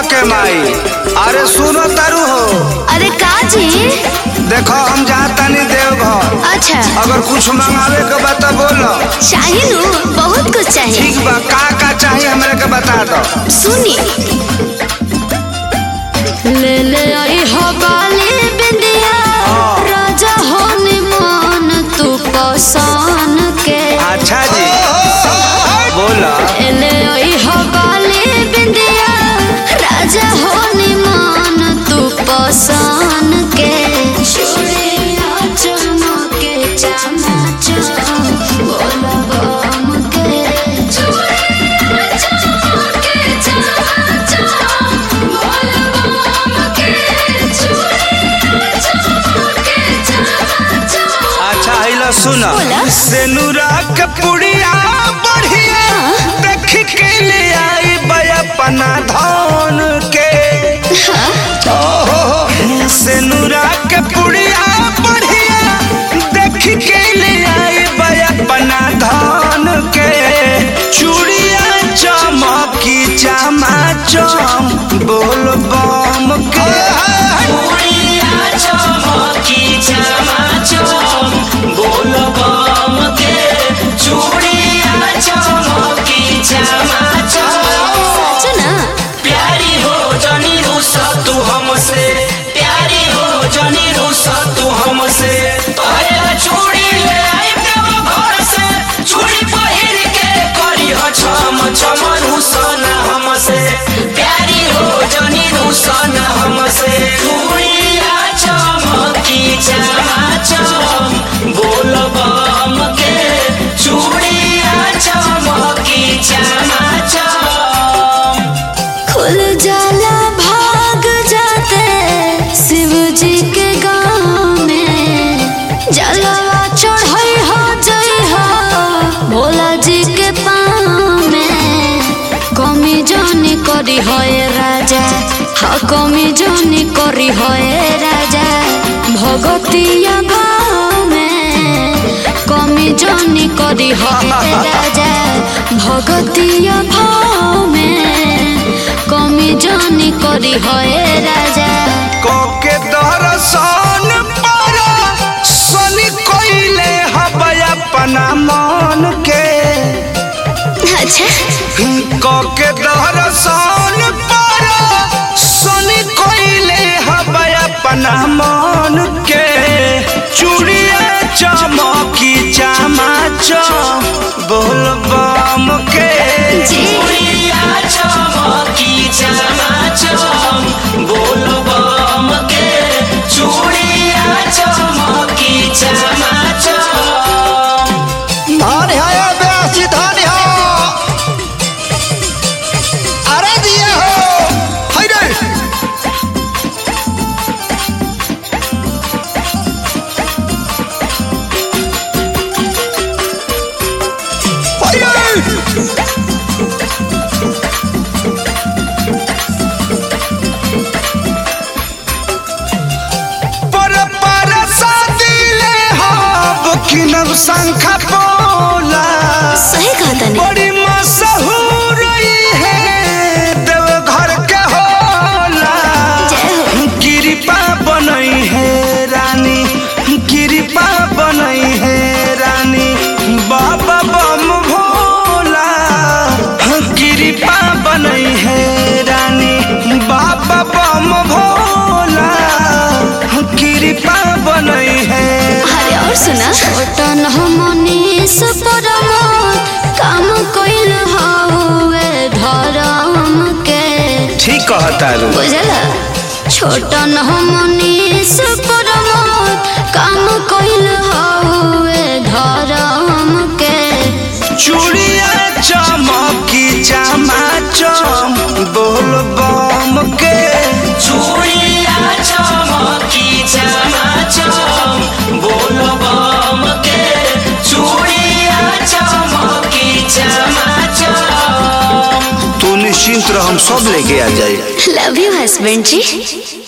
के माई। अरे सुनो तारू हो। अरे का जी? देखो हम जाता नहीं देवघर। अच्छा, अगर कुछ मंगावे के बता बोलो। चाहिए नु बहुत कुछ चाहिए। ठीक बा, का चाहिए हमरे के बता दो। सुनी, ले ले आई हवाले बिंदिया राजा होने मन तू पसंद के। अच्छा जी बोला। ले आई हवाले बिंदिया राजा होने मन तू पसंद के। चूड़िया चमके चमाच बोला बम के। चूड़िया चमके चमाच बोला बम के। चूड़िया चमके चमाच। अच्छा हिला सुना। बोला। सेनुरा के पुड़िया बढ़िया देख के ले आई बयपना धन के। सेनुरा के पुड़िया बढ़िया देख के ले आई बयपना धन के। चूड़िया चमकी चमाचम बोल बम के। चूड़िया चमकी चमाचम बोल बम के। चूड़िया चमकी चमाचम। सच ना? प्यारी हो जनी रूसा तू हमसे। प्यारी हो जनी रूसा तू हमसे। तोहरा चूड़ी ले आई देव घर से। चूड़ी पहिर के करी हो छम छम रूसा ना हमसे। प्यारी हो जनी रूसा ना हमसे। चूड़िया चमकी चमाचम बोल बम के। चूड़िया चमकी चमाचम। खुल जाला भाग जाते शिव जी के गाँव में। जलवा चढ़ाई हो जई हो भोला जी के पाँव में। कमी जानी करी होए राजा, हाँ कमी जानी करी होए राजा। भगतिया भाव में कमी जानी करी होए राजा। भगतिया भाव में कमी जानी करी होए राजा। कोके दर्शन पारा सनी कोइले हबय अपना मन के। अच्छा, कोके दर्शन पारा सनी कोइले हबय अपना मन के। चूड़िया चमकी चमाचम बोल बम के। चूड़िया चमकी चमाचम बोल बम के। चूड़िया चमकी चमाचम। धान है ब्यासी धान है। अरे दिए हो हाय रे। हाय रे। पर शादी ले हब किनब शंखा बोला। सही कहा तनी। बड़ी मशहूर है देवघर के होला। जय हो। कृपा बनई है रानी, कृपा बनई है रानी। बाबा बम भोला कृपा बनई है रानी। बाबा बम भोला कृपा बनई है। अरे और सुना। छोटन हमनीस परमोद काम कइल हवे धर्म के। ठीक कहता है। बुझला? छोटन हमनीस परमोद काम कइल हवे धर्म के। चूड़िया चमकी चमाचम बोल बम के। चूड़िया चमकी चमाचम बोल बम के। चूड़िया चमकी चमाचम। तू निश्चिंत रह, हम सब लेके आ जाए। लव यू हस्बैंड जी।